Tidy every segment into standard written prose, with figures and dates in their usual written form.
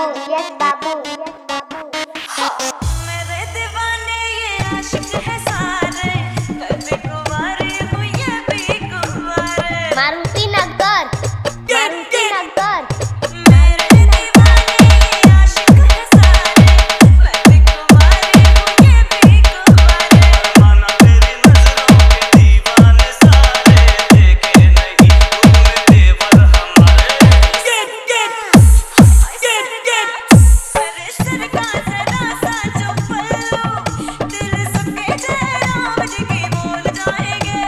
Yes बाबू, yes बाबू। मेरे दीवाने ये आशिक है सारे, कभी कुंवारे हूँ ये भी कुंवारे। मारुति नगर, मारुति नगर। मेरे दीवाने ये आशिक है सारे, कभी कुंवारे हूँ ये भी कुंवारे। माना तेरी नजरों के दीवाने सारे, देखे नहीं तुमने तेवर हमारे। अरे सरका जरा सा जो पल्लू, दिल सबके जयराम जी की बोल जाएंगे।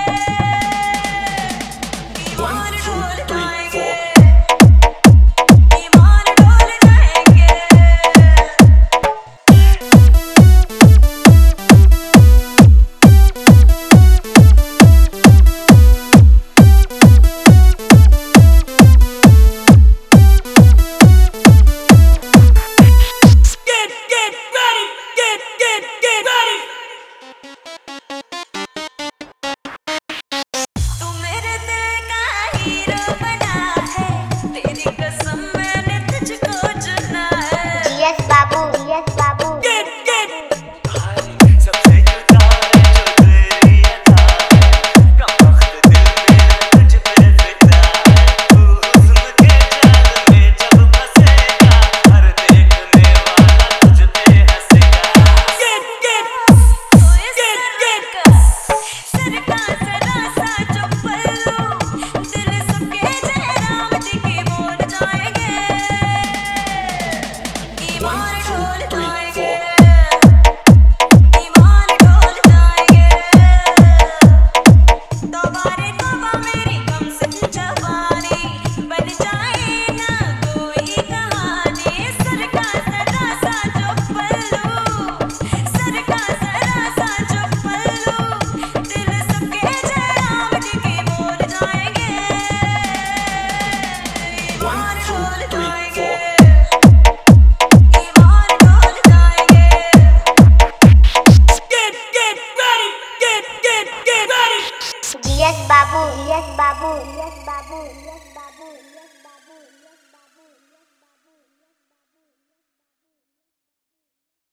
ईमान डोल जाएंगे, ईमान डोल जाएंगे। तू मेरे दिल का हीरो बना है, तेरी कसम मैंने तुझको चुना है। यस बाबू, यस बाबू। सबसे जुदा है जो तेरी अदा है, कम वक्त दिल मेरा तुझ पे फिदा है। तू हुस्न के जाल में जब फंसेगा, हर देखने वाला तुझ पे हंसेगा। सरका जरा सा जो पल्लू, दिल सबके जयराम जी की बोल जाएंगे। ईमान डोल जाएंगे।